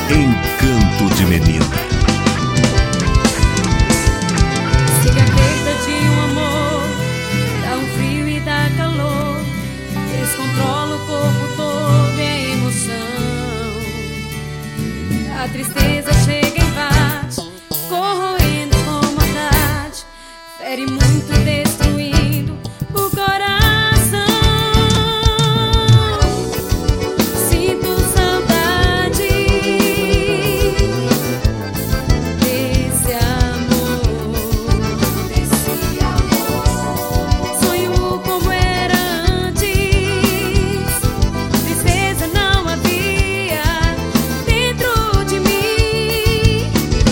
Encanto de Menina. Siga a perda de um amor, dá um frio e dá calor, descontrola o corpo todo e a emoção. A tristeza chega e bate, corroendo com maldade, fere muito, destruindo o coração. Sinto saudade desse amor, sonho como era antes, tristeza não havia dentro de mim.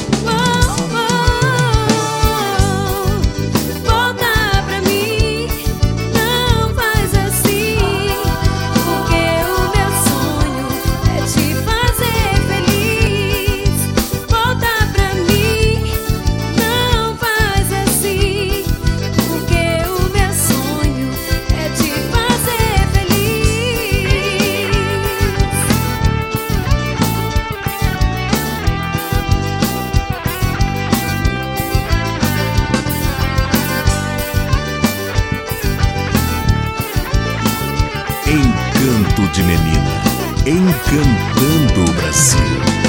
Volta pra mim, não faz assim, porque o meu sonho é te fazer feliz. Volta pra mim, não faz assim, porque o meu sonho é te fazer feliz. Encanto de Menina. Encantando o Brasil.